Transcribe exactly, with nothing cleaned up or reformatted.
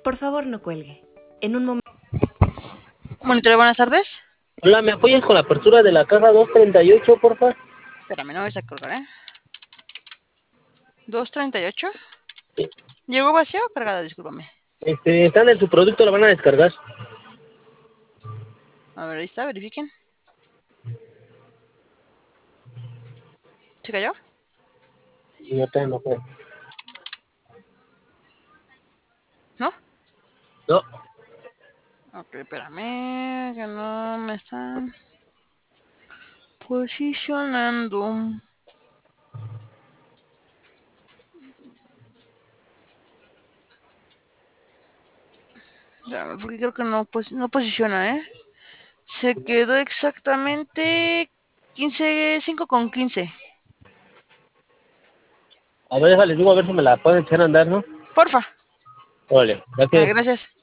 Por favor, no cuelgue. En un momento. Monitor, buenas tardes. Hola, ¿me apoyas con la apertura de la caja doscientos treinta y ocho, porfa? Espérame, no me vas a colgar, ¿eh? ¿doscientos treinta y ocho? Sí. ¿Llegó vacía o cargada? Discúlpame. Este, están en su producto, lo van a descargar. A ver, ahí está, verifiquen. ¿Se cayó? Y yo te no fue. ¿No? No. Ok, espérame, que no me están posicionando. Espérame, porque creo que no, pues, no posiciona, ¿eh? Se quedó exactamente quince, cinco con quince. A ver, déjale, digo, a ver si me la pueden echar a andar, ¿no? Porfa. Órale, Ah, gracias. gracias.